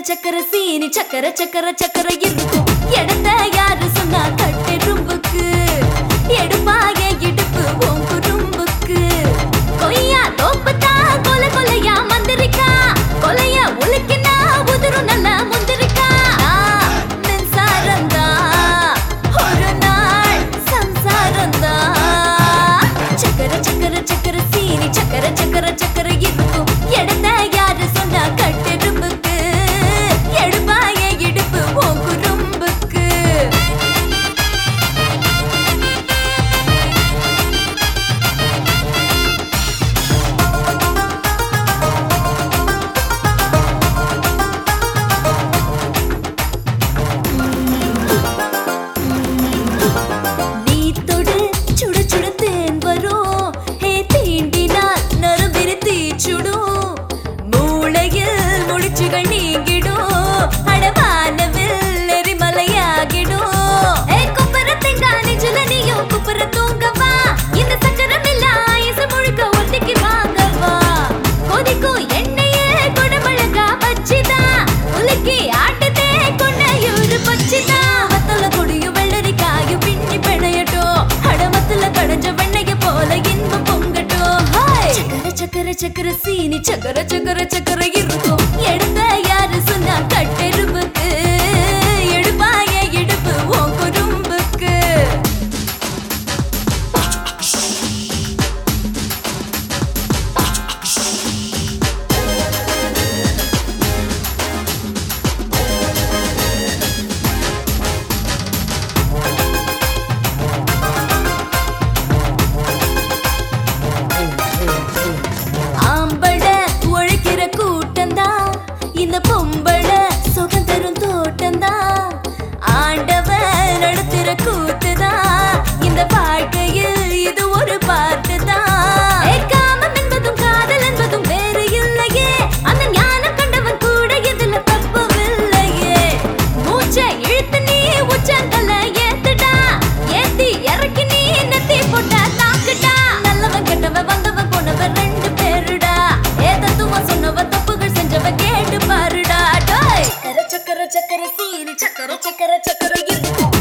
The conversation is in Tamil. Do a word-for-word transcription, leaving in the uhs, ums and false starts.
சக்கர சீனி சக்கர சக்கர சக்கர இருக்கும் இடத்த யாரு சொன்னா கட்டெரும்புக்கு எடுப்பாய இடுப்பு உன் குறும்புக்கு கொய்யா தோப்புத்தா கொலை கொலையா மந்திரிக்கா கொலையா உலுக்கினா உதிரும் நல்ல முந்திரிக்கா மின்சாரந்தா ஒரு நாள் சம்சாரந்தா சக்கர சக்கர சக்கர சீனி சக்கர சக்கர சக்கர இருக்கும் இடத்த யாரு சொன்னா கட்டெரும்புக்கு எடுப்பாய இடுப்பு உன் குறும்புக்கு நீ தொடு சுடு சுடு தேன் வரும் ஹே தீண்டினால் நரம்பிரு தீச்சுடும் மூளையில் முடிச்சுகள் நீங்கிடும் அடவானவில் எரிமலையாகிடும் ஏ குப்பர தெங்கா நெஞ்சுல நீயும் குப்பர தூங்கவா இந்த சக்கரம் இல்ல ஆயுசு முழுக்க ஒத்திக்கு வாங்கவா கொதிக்கும் எண்ணெயே குடமிளகா பச்சிதா உலுக்கி ஆட்டதே கொண்டையூரு பச்சிதா வத்தல கொடியும் வெள்ளரிக்காயும் பின்னி பிணையட்டும் அடமத்துல கடைஞ்ச வெண்ணைய போல இன்பம் பொங்கட்டும் சக்கர சக்கர சக்கர சீனி சக்கர சக்கர சக்கர இருக்கும் எடுத்த யாரு சொன்னா கட்டெரும்புக்கு எடுப்பாய இடுப்பு உன் குறும்புக்கு ஆம்பள உழைக்கிற கூட்டந்தா இந்த பொம்பள சுகம் தரும் தோட்டந்தா ஆண்டவன் நடத்துற கூத்துதா இந்த வாழ்க்கையில் இது ஒரு பாட்டுதா காமம் என்பதும் காதல் என்பதும் வேறு இல்லையே அந்த ஞானம் கண்டவன் கூட இதுல தப்புவில்லையே மூச்சை இழுத்து நீ உச்சங்கல்ல ஏத்துடா ஏத்தி இறக்கி நீ நெத்தி போட்டா தாக்குடா நல்லவன் கெட்டவன் வந்தவன் போனவன் ரெண்டு பேருடா ஏ தத்துவம் சொன்னவன் தப்புகள் செஞ்சவன் கேட்டு பாருடா டோய் சக்கர சக்கர சக்கர சீனி சக்கர சக்கர சக்கர இருக்கும்